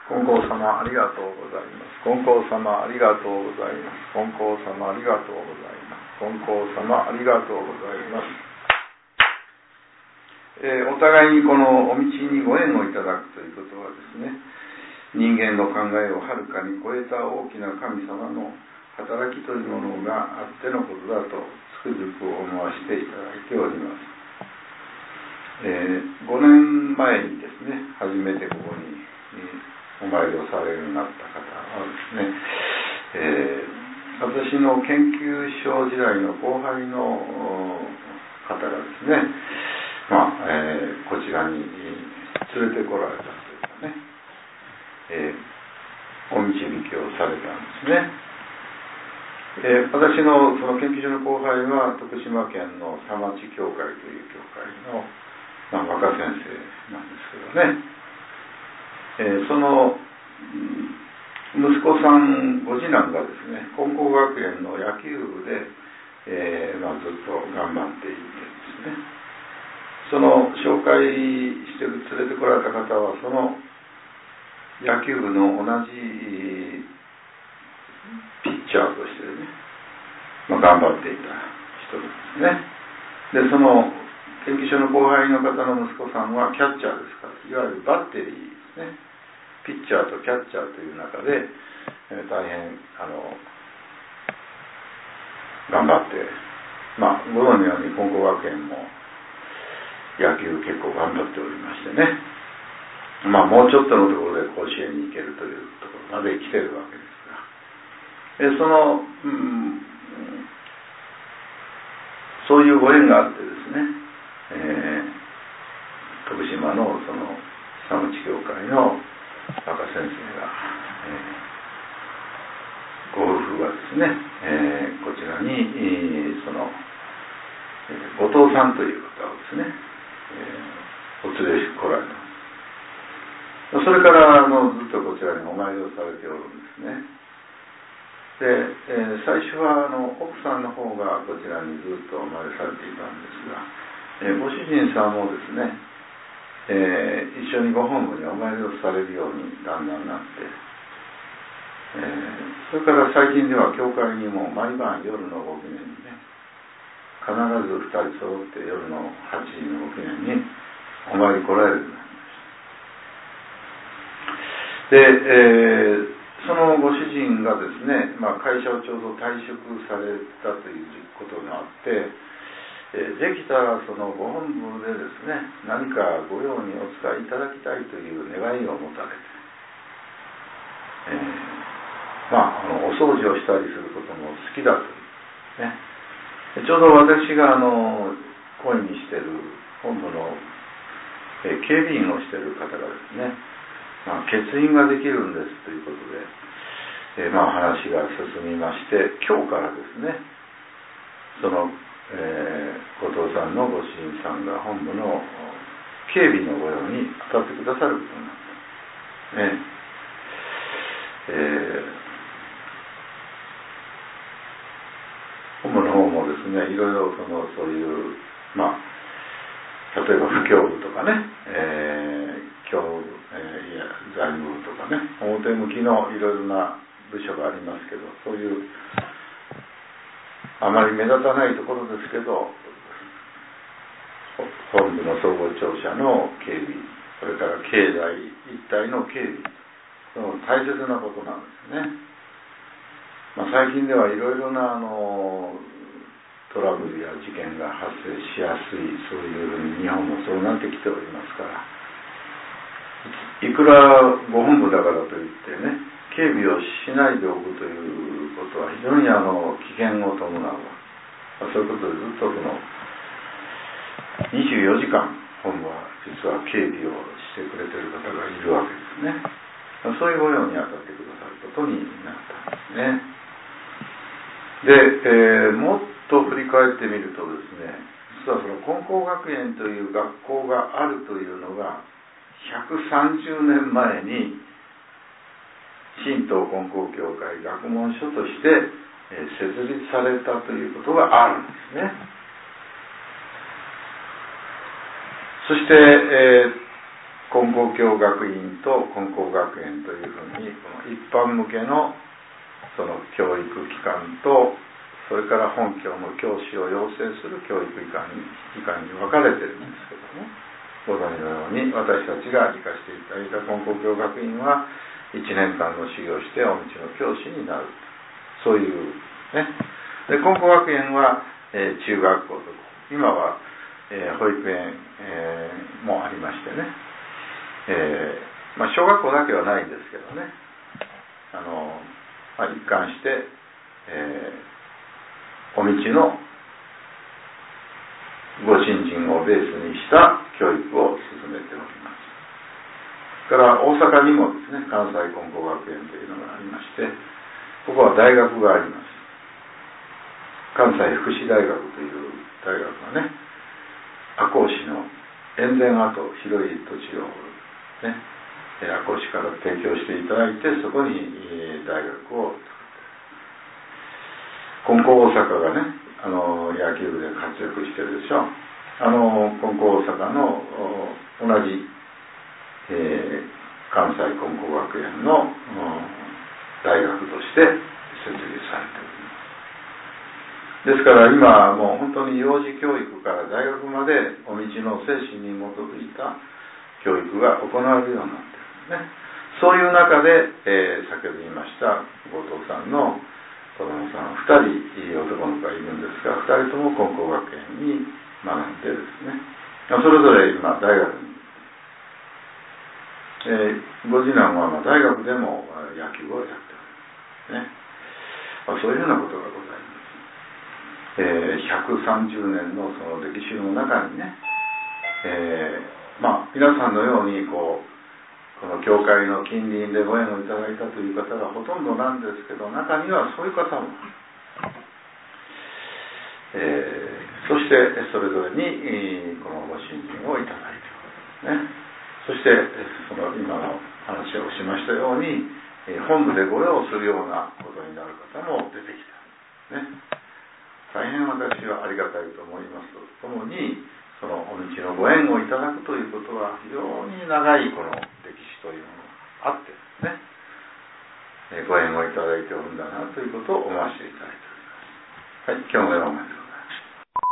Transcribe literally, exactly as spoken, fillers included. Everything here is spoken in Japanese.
金光様ありがとうございます。金光様ありがとうございます。金光様ありがとうございます。金光様ありがとうございます。えー、お互いにこのお道にご縁をいただくということはですね、人間の考えをはるかに超えた大きな神様の働きというものがあってのことだとつくづく思わせていただいております。えー、ごねんまえにですね、初めてここに、えーお参りをされるようになった方はですね、えー、私の研究所時代の後輩の方がですね、まあえー、こちらに連れてこられたというかね、えー、お導きをされたんですね。えー、私のその研究所の後輩は徳島県の佐町教会という教会の、まあ、若先生なんですけどね、えー、その息子さんご次男がですね、金光学園の野球部で、えーまあ、ずっと頑張っていてですね、その紹介して連れてこられた方はその野球部の同じピッチャーとしてね、まあ、頑張っていた人ですね。でその研究所の後輩の方の息子さんはキャッチャーですから、いわゆるバッテリーですね、ピッチャーとキャッチャーという中で、えー、大変あの頑張って、まあご存じのように金光学園も野球結構頑張っておりましてね、まあもうちょっとのところで甲子園に行けるというところまで来てるわけですが、えー、その、うん、そういうご縁があってですね、えー、徳島のその佐町教会の若先生が、えー、ご夫婦がですね、えー、こちらに、えー、その、えー、後藤さんという方をですね、えー、お連れしてこられた。それからあのずっとこちらにお参りをされておるんですね。で、えー、最初はあの奥さんの方がこちらにずっとお参りされていたんですが、えー、ご主人さんもですね、えー、一緒にご本部にお参りをされるようにだんだんなって、えー、それから最近では教会にも毎晩夜のご記念にね、必ずふたり揃って夜のはちじのご記念にお参り来られるようになりました。で、えー、そのご主人がですね、まあ、会社をちょうど退職されたということがあって、できたらそのご本部でですね、何かご用にお使いいただきたいという願いを持たれて、えー、まあ、あのお掃除をしたりすることも好きだというね、ちょうど私があの懇意にしている本部の、えー、警備員をしている方がですね、まあ、欠員ができるんですということで、えー、まあ話が進みまして、今日からですね、そのえー、後藤さんのご主人さんが本部の警備の御用に当たってくださることになったね。えー、本部の方もですね、いろいろそのそういうまあ例えば布教部とかね、えー、教部、えー、いや財務部とかね、表向きのいろいろな部署がありますけど、そういうあまり目立たないところですけど、本部の総合庁舎の警備、それから経済一体の警備、その大切なことなんですね。まあ、最近ではいろいろなあのトラブルや事件が発生しやすい、そういうふうに日本もそうなってきておりますから、いくらご本部だからといってね、警備をしないでおくということは非常にあの危険を伴うわ。そういうことでずっとこのにじゅうよじかん本部は実は警備をしてくれている方がいるわけですね。そういうご用に当たってくださることになったんですね。で、えー、もっと振り返ってみるとですね、実はその金光学園という学校があるというのがひゃくさんじゅうねんまえに神道金光教会学問所として、えー、設立されたということがあるんですね。そして、えー、金光教学院と金光学園というふうにこの一般向けのその教育機関と、それから本教の教師を養成する教育機関に機関に分かれてるんですけども、ご存知のように私たちが理解していただいた金光教学院はいちねんかんの修行してお道の教師になる、そういうね。で金光学園は、えー、中学校と今は、えー、保育園、えー、もありましてね、えーまあ、小学校だけはないんですけどね、あの、まあ、一貫して、えー、お道のご信心をベースにした教育を進めております。それから大阪にもですね、関西金光学園というのがありまして、ここは大学があります。関西福祉大学という大学がね、赤穂市の沿線跡、広い土地をね、赤穂市から提供していただいて、そこに大学を金光大阪がね、あの野球部で活躍してるでしょ。あの金光大阪の同じ、えー、関西金光学園の大学として設立されております。ですから今もう本当に幼児教育から大学までお道の精神に基づいた教育が行われるようになっているんですね。そういう中で、えー、先ほど言いました後藤さんの子供さんふたり男の子がいるんですが、ふたりとも金光学園に学んでですね、それぞれ今大学に、えー、ご次男はまあ大学でも野球をやっておりますね。まあ、そういうようなことがございます。えー、ひゃくさんじゅうねんのその歴史の中にね、えー、まあ皆さんのようにこうこの教会の近隣でご縁をいただいたという方がほとんどなんですけど、中にはそういう方も、えー、そしてそれぞれにこのご信心をいただいておりますね。そしてその今の話をしましたように本部で御用するようなことになる方も出てきた、ね、大変私はありがたいと思いますとともに、そのお道のご縁をいただくということは非常に長いこの歴史というものがあってですね、ご縁をいただいておるんだなということを思わせていただいております。はい、今日のような